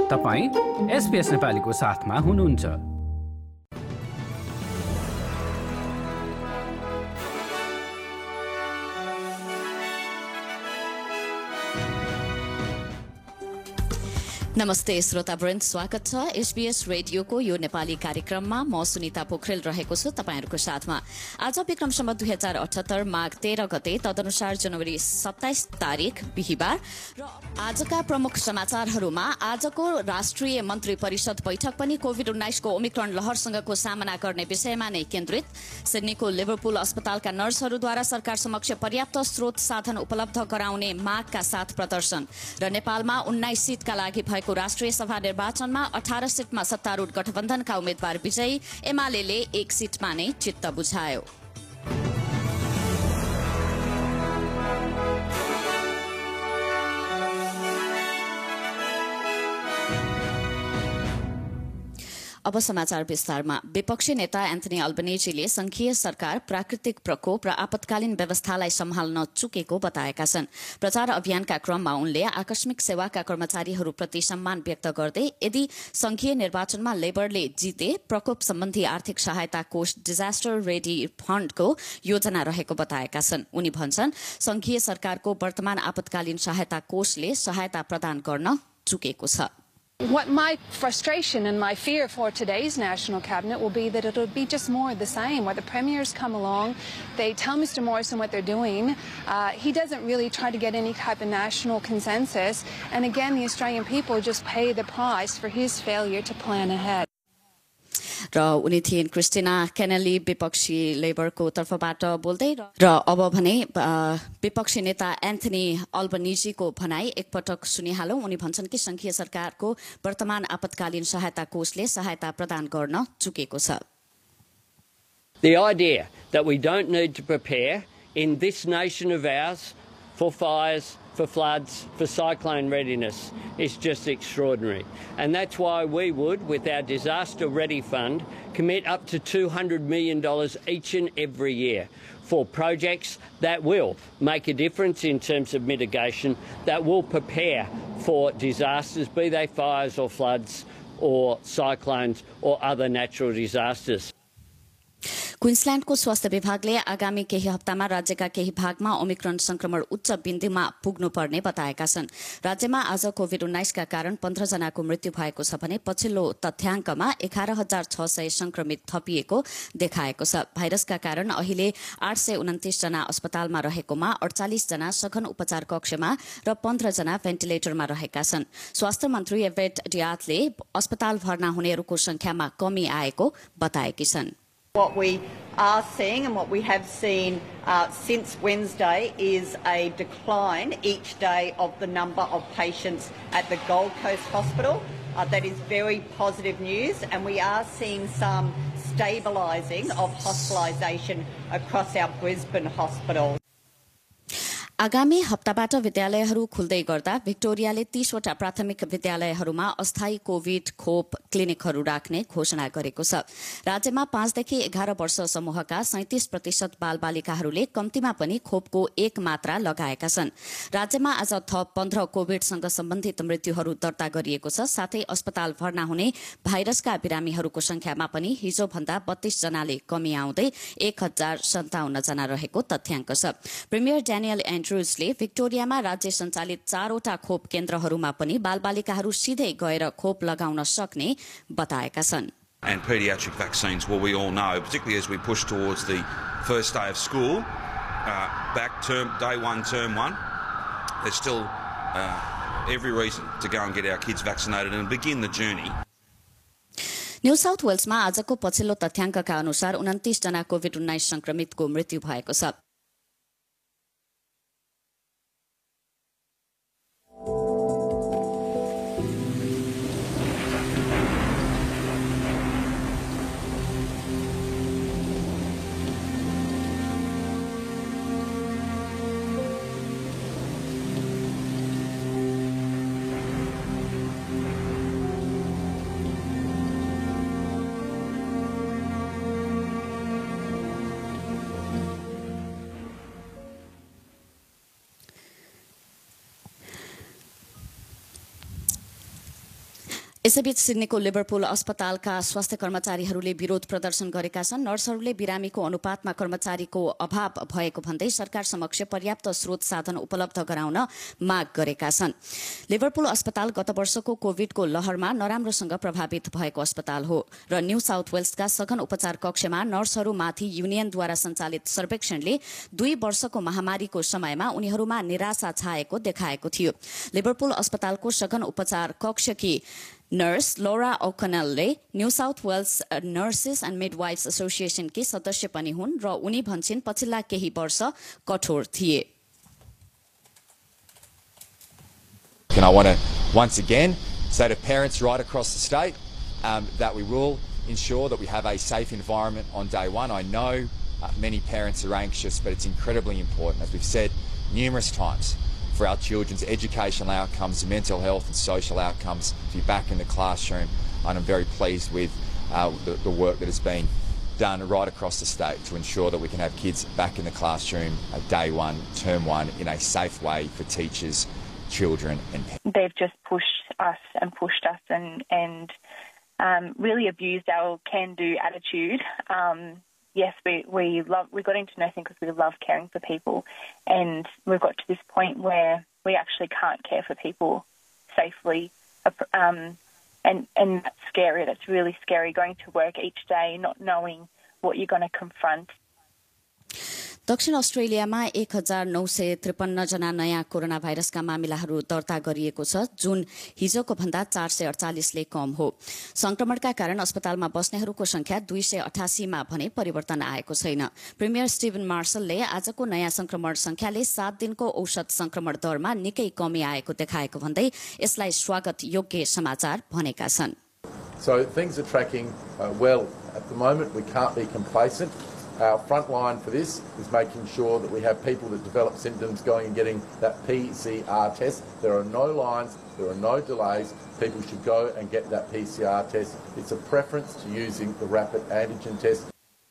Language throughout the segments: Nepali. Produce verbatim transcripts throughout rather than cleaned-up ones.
तपाईं एसपीएस नेपालीको साथमा हुनुहुन्छ। नमस्ते श्रोतावृन्द, स्वागत छ एसबीएस रेडियोको यो नेपाली कार्यक्रममा। म सुनिता पोखरेल रहेको छु तपाईहरुको साथमा। आज विक्रम सम्वत दुई हजार अठहत्तर माघ तेह्र गते तदनुसार जनवरी सत्ताइस तारिक बिहिबार। र आजका प्रमुख समाचारहरूमा आजको राष्ट्रिय मन्त्री परिषद बैठक पनि कोभिड उन्नाइस को ओमिक्रोन लहरसँगको सामना गर्ने विषयमा नै केन्द्रित। सिडनीको लिभरपुल अस्पतालका नर्सहरूद्वारा सरकार समक्ष पर्याप्त स्रोत साधन उपलब्ध गराउने मागका साथ प्रदर्शन। र नेपालमा उन्नाइस सीटका लागि भएको राष्ट्रिय सभा निर्वाचनमा अठारह सीटमा सत्तारूढ गठबन्धनका उम्मेद्वार विजयी, एमालेले एक सीटमा नै चित्त बुझायो। अब समाचार विस्तारमा। विपक्षी नेता एन्थनी अल्बनेजीले संघीय सरकार प्राकृतिक प्रकोप र आपतकालीन व्यवस्थालाई सम्हाल्न चुकेको बताएका छन्। प्रचार अभियानका क्रममा उनले आकस्मिक सेवाका कर्मचारीहरूप्रति सम्मान व्यक्त गर्दै यदि संघीय निर्वाचनमा लेबरले जिते प्रकोप सम्बन्धी आर्थिक सहायता कोष डिजास्टर रेडी फण्डको योजना रहेको बताएका छन्। उनी भन्छन् संघीय सरकारको वर्तमान आपतकालीन सहायता कोषले सहायता प्रदान गर्न चुकेको छ। What my frustration and my fear for today's National Cabinet will be that it will be just more of the same, where the premiers come along, they tell Mister Morrison what they're doing. Uh, he doesn't really try to get any type of national consensus. And again, the Australian people just pay the price for his failure to plan ahead. र उनी थिइन् क्रिस्टिना केनेली विपक्षी लेबरको तर्फबाट बोल्दै। र अब भने विपक्षी नेता एन्थनी अल्बनेजीको भनाई एकपटक सुनिहालौं। उनी भन्छन् कि संघीय सरकारको वर्तमान आपतकालीन सहायता कोषले सहायता प्रदान गर्न चुकेको छ। The idea that we don't need to prepare in this nation of ours for fires, for floods, for cyclone readiness is just extraordinary. And that's why we would, with our Disaster Ready Fund, commit up to two hundred million dollars each and every year for projects that will make a difference in terms of mitigation, that will prepare for disasters, be they fires or floods or cyclones or other natural disasters. क्वीन्सल्याण्डको स्वास्थ्य विभागले आगामी केही हप्तामा राज्यका केही भागमा ओमिक्रोन संक्रमण उच्च बिन्दुमा पुग्नुपर्ने बताएका छन्। राज्यमा आज कोभिड उन्नाइसका कारण पन्ध्र जनाको मृत्यु भएको छ भने पछिल्लो तथ्याङ्कमा एघार हजार छ सय संक्रमित थपिएको देखाएको छ। भाइरसका कारण अहिले आठ सय उन्तिस जना अस्पतालमा रहेकोमा अडचालिस जना सघन उपचार कक्षमा र पन्ध्र जना भेन्टिलेटरमा रहेका छन्। स्वास्थ्य मन्त्री एभेट डियातले अस्पताल भर्ना हुनेहरूको संख्यामा कमी आएको बताएकी छन्। What we are seeing and what we have seen uh, since Wednesday is a decline each day of the number of patients at the Gold Coast Hospital. Uh, that is very positive news, and we are seeing some stabilising of hospitalisation across our Brisbane hospital. आगामी हप्ताबाट विद्यालयहरू खुल्दै गर्दा भिक्टोरियाले तीसवटा प्राथमिक विद्यालयहरूमा अस्थायी कोभिड खोप क्लिनिकहरू राख्ने घोषणा गरेको छ। राज्यमा पाँचदेखि एघार वर्ष समूहका सैंतिस प्रतिशत बालबालिकाहरूले कम्तीमा पनि खोपको एक मात्रा लगाएका छन्। राज्यमा आज थप पन्ध्र कोभिडसँग सम्बन्धित मृत्युहरू दर्ता गरिएको छ। साथै अस्पताल भर्ना हुने भाइरसका बिरामीहरूको संख्यामा पनि हिजोभन्दा बत्तीस जनाले कमी आउँदै एक हजार सन्ताउन्न जना रहेको तथ्याङ्क छ। प्रिमियर ड्यानियल एन्ड्रुजले भिक्टोरियामा राज्य सञ्चालित चारवटा खोप केन्द्रहरूमा पनि बालबालिकाहरू सिधै गएर खोप लगाउन सक्ने बताएका छन्। And paediatric vaccines, well, we all know, particularly as we push towards the first day of school, uh, back term, day one, term one, there's still uh, every reason to go and get our kids vaccinated and begin the journey. New South वेल्समा आजको पछिल्लो तथ्याङ्कका अनुसार उन्तिस जना कोभिड उन्नाइस संक्रमितको मृत्यु भएको छ। यसैबीच सिडनीको लिभरपुल अस्पतालका स्वास्थ्य कर्मचारीहरूले विरोध प्रदर्शन गरेका छन्। नर्सहरूले बिरामीको अनुपातमा कर्मचारीको अभाव भएको भन्दै सरकार समक्ष पर्याप्त स्रोत साधन उपलब्ध गराउन माग गरेका छन्। लिभरपुल अस्पताल गत वर्षको कोभिडको लहरमा नराम्रोसँग प्रभावित भएको अस्पताल हो र न्यू साउथ वेल्सका सघन उपचार कक्षमा नर्सहरूमाथि युनियनद्वारा सञ्चालित सर्वेक्षणले दुई वर्षको महामारीको समयमा उनीहरूमा निराशा छाएको देखाएको थियो। लिभरपुल अस्पतालको सघन उपचार कक्षकी नर्स लोरा ओकनलले New South Wales Nurses and Midwives एसोसिएसनकी सदस्य पनि हुन् र उनी भन्छन् पछिल्ला केही वर्ष कठोर थिए। And I want to once again say to parents right across the state um, that we will ensure that we have a safe environment on day one. I know uh, many parents are anxious, but it's incredibly important, as we've said numerous times, for our children's educational outcomes, mental health and social outcomes to be back in the classroom. And I'm very pleased with uh, the, the work that has been done right across the state to ensure that we can have kids back in the classroom uh, day one, term one, in a safe way for teachers, children and parents. They've just pushed us and pushed us and, and um, really abused our can-do attitude. Um, Yes, we we love we got into nursing because we love caring for people, and we've got to this point where we actually can't care for people safely, um, and and that's scary. That's really scary. Going to work each day, not knowing what you're going to confront. दक्षिण अस्ट्रेलियामा एक हजार नौ सय त्रिपन्न जना नयाँ कोरोना भाइरसका मामिलाहरू दर्ता गरिएको छ, जुन हिजोको भन्दा चार सय अडचालिसले कम हो। संक्रमणका कारण अस्पतालमा बस्नेहरूको संख्या दुई सय अठासीमा भने परिवर्तन आएको छैन। प्रिमियर स्टिभन मार्शलले आजको नयाँ संक्रमण संख्याले सात दिनको औसत संक्रमण दरमा निकै कमी आएको देखाएको भन्दै यसलाई स्वागत योग्य समाचार भनेका छन्। So things are tracking uh, well at the moment. We can't be complacent. Our front line for this is making sure that we have people that develop symptoms going and getting that P C R test. There are no lines, there are no delays. People should go and get that P C R test. It's a preference to using the rapid antigen test.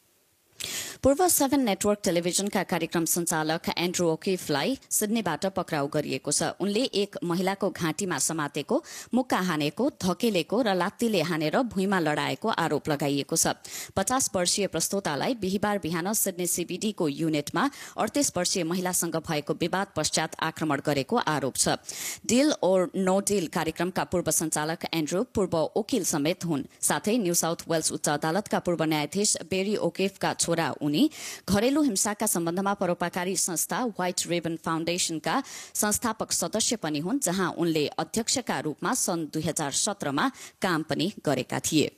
पूर्व सेभेन नेटवर्क टेलिभिजनका कार्यक्रम संचालक एन्ड्रू ओकिफलाई सिडनीबाट पक्राउ गरिएको छ। उनले एक महिलाको घाँटीमा समातेको, मुक्का हानेको, धकेलेको र लात्तीले हानेर भुइँमा लडाएको आरोप लगाइएको छ। पचास वर्षीय प्रस्तोतालाई बिहिबार बिहान सिडनी सीबीडीको युनिटमा अडतीस वर्षीय महिलासँग भएको विवाद पश्चात आक्रमण गरेको आरोप छ। डिल ओर नो डिल कार्यक्रमका पूर्व संचालक एन्ड्रू पूर्व वकिल समेत हुन्। साथै न्यू साउथ वेल्स उच्च अदालतका पूर्व न्यायाधीश बेरी ओकेफका छोरा उनी घरेलु हिंसाका सम्बन्धमा परोपकारी संस्था व्हाइट रिबन फाउन्डेशनका संस्थापक सदस्य पनि हुन्, जहाँ उनले अध्यक्षका रूपमा सन् दुई हजार सत्रमा काम पनि गरेका थिए।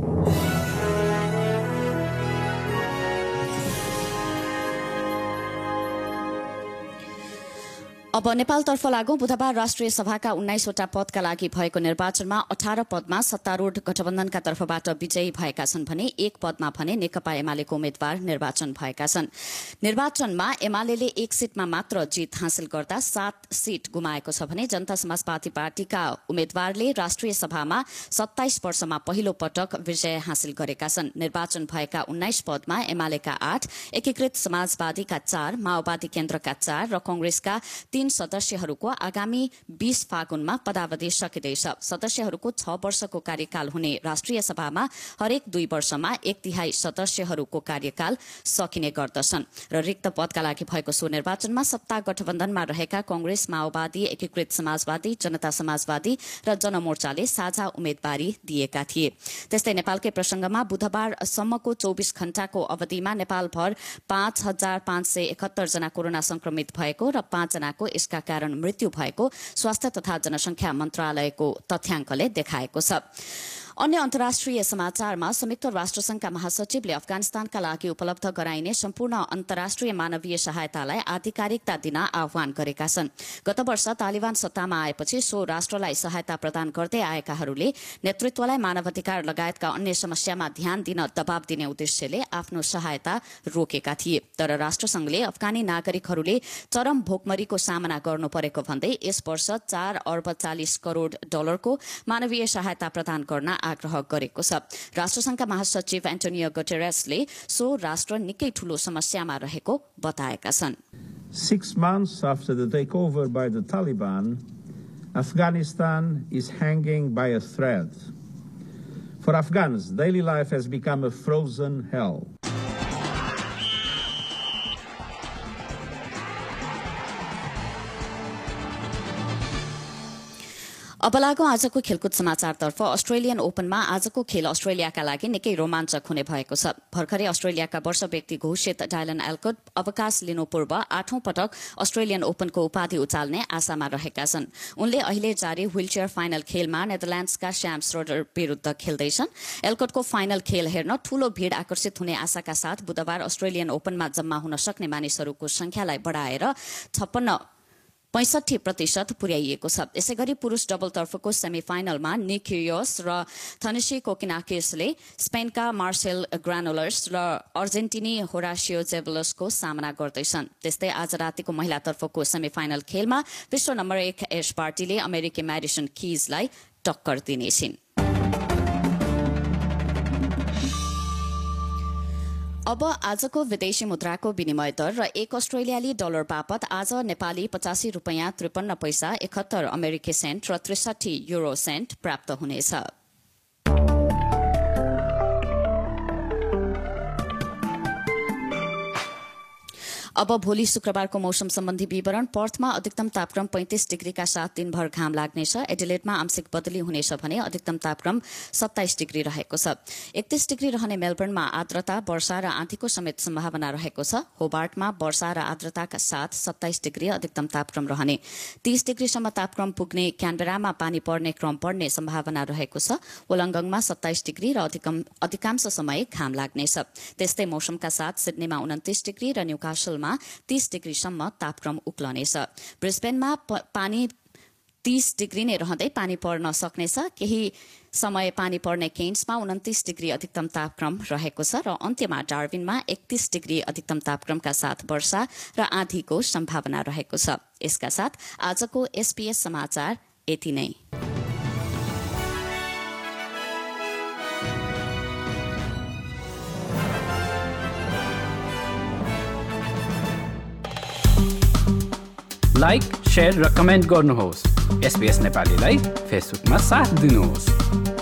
अब नेपालतर्फ लागौं। बुधबार राष्ट्रिय सभाका उन्नाइसवटा पदका लागि भएको निर्वाचनमा अठार पदमा सत्तारूढ़ गठबन्धनका तर्फबाट विजयी भएका छन् भने एक पदमा भने नेकपा एमालेको उम्मेद्वार निर्वाचन भएका छन्। निर्वाचनमा एमालेले एक सीटमा मात्र जित हासिल गर्दा सात सीट गुमाएको छ भने जनता समाजवादी पार्टीका उम्मेद्वारले राष्ट्रिय सभामा सत्ताइस वर्षमा पहिलो पटक विजय हासिल गरेका छन्। निर्वाचन भएका उन्नाइस पदमा एमालेका आठ, एकीकृत समाजवादीका चार, माओवादी केन्द्रका चार र कंग्रेसका तीन सदस्यहरूको आगामी बीस फागुनमा पदावधि सकिँदैछ। सदस्यहरूको छ वर्षको कार्यकाल हुने राष्ट्रिय सभामा हरेक दुई वर्षमा एक तिहाई सदस्यहरूको कार्यकाल सकिने गर्दछन् र रिक्त पदका लागि भएको सो निर्वाचनमा सत्ता गठबन्धनमा रहेका कंग्रेस, माओवादी, एकीकृत समाजवादी, जनता समाजवादी र जनमोर्चाले साझा उम्मेद्वारी दिएका थिए। त्यस्तै नेपालकै प्रसंगमा बुधबारसम्मको चौबिस घण्टाको अवधिमा नेपालभर पाँच हजार पाँच सय एकहत्तर जना कोरोना संक्रमित भएको र पाँच जनाको यसका कारण मृत्यु भएको स्वास्थ्य तथा जनसंख्या मन्त्रालयको तथ्याङ्कले देखाएको छ। अन्य अन्तर्राष्ट्रिय समाचारमा संयुक्त राष्ट्रसंघका महासचिवले अफगानिस्तानका लागि उपलब्ध गराइने सम्पूर्ण अन्तर्राष्ट्रिय मानवीय सहायतालाई आधिकारिकता दिन आह्वान गरेका छन्। गत वर्ष तालिबान सत्तामा आएपछि सो राष्ट्रलाई सहायता प्रदान गर्दै आएकाहरूले नेतृत्वलाई मानवाधिकार लगायतका अन्य समस्यामा ध्यान दिन दबाव दिने उद्देश्यले आफ्नो सहायता रोकेका थिए। तर राष्ट्रसंघले अफगानी नागरिकहरूले चरम भोकमरीको सामना गर्नु परेको भन्दै यस वर्ष चार अर्ब चालिस करोड़ डलरको मानवीय सहायता प्रदान गर्न आग्रह गरेको छ। राष्ट्रसंघका महासचिव एन्टोनियो गुटेरेसले सो राष्ट्र निकै ठूलो समस्यामा रहेको बताएका छन्। Six months after the takeover by the Taliban, Afghanistan is hanging by a thread. For Afghans, daily life has become a frozen hell. अब लागौ आजको खेलकुद समाचारतर्फ। अस्ट्रेलियन ओपनमा आजको खेल अस्ट्रेलियाका लागि निकै रोमाञ्चक हुने भएको छ। भर्खरै अस्ट्रेलियाका वर्ष व्यक्ति घोषित डायलन एल्कोट अवकाश लिनु पूर्व आठौं पटक अस्ट्रेलियन ओपनको उपाधि उचाल्ने आशामा रहेका छन्। उनले अहिले जारी व्हीलचेयर फाइनल खेलमा नेदरल्याण्ड्सका श्याम श्रोडर विरूद्ध खेल्दैछन्। एल्कोटको फाइनल खेल हेर्न ठूलो भीड़ आकर्षित हुने आशाका साथ बुधबार अस्ट्रेलियन ओपनमा जम्मा हुन सक्ने मानिसहरूको संख्यालाई बढ़ाएर छप्पन्न पैंसठी प्रतिशत पुर्याइएको छ। यसै गरी पुरूष डबलतर्फको सेमी फाइनलमा निक क्युरियोस र थनेसी कोकिनाकिसले स्पेनका मार्सेल ग्रानोलर्स र अर्जेन्टिनी होरासियो जेबलसको सामना गर्दैछन्। त्यस्तै आज रातिको महिलातर्फको सेमी फाइनल खेलमा विश्व नम्बर एक एश पार्टीले अमेरिकी म्याडिसन किजलाई टक्कर दिनेछिन्। अब आजको विदेशी मुद्राको विनिमय दर र एक अस्ट्रेलियाली डलर बापत आज नेपाली पचासी रुपियाँ त्रिपन्न पैसा एकहत्तर अमेरिकी सेन्ट र त्रिसठी युरो सेन्ट प्राप्त हुनेछ। अब भोलि शुक्रबारको मौसम सम्बन्धी विवरण। पर्थमा अधिकतम तापक्रम पैंतीस डिग्रीका साथ दिनभर घाम लाग्नेछ। एडिलेडमा आंशिक बदली हुनेछ भने अधिकतम तापक्रम सत्ताइस डिग्री रहेको छ। एकतीस डिग्री रहने मेलबर्नमा आर्द्रता वर्षा र आँधीको समेत सम्भावना रहेको छ। होबार्टमा वर्षा र आर्द्रताका साथ सत्ताइस डिग्री अधिकतम तापक्रम रहने। तीस डिग्रीसम्म तापक्रम पुग्ने क्यानबेरामा पानी पर्ने क्रम पर्ने सम्भावना रहेको छ। वोलंगङमा सत्ताइस डिग्री र अधिकांश समय घाम लाग्नेछ। त्यस्तै मौसमका साथ सिडनीमा उन्तिस डिग्री र न्यूकासलमा तीस डिग्रीसम्म तापक्रम उक्लनेछ। ब्रिस्बेनमा पानी तीस डिग्री नै रहँदै पानी पर्न सक्नेछ। केही समय पानी पर्ने केन्समा उन्तिस डिग्री अधिकतम तापक्रम रहेको छ र अन्त्यमा डार्विनमा एकतीस डिग्री अधिकतम तापक्रमका साथ वर्षा र आँधीको सम्भावना रहेको छ। यसका साथ आजको एसपीएस समाचार यति नै। लाइक, शेयर र कमेन्ट गर्नुहोस्। एसबीएस नेपालीलाई फेसबुकमा साथ दिनुहोस्।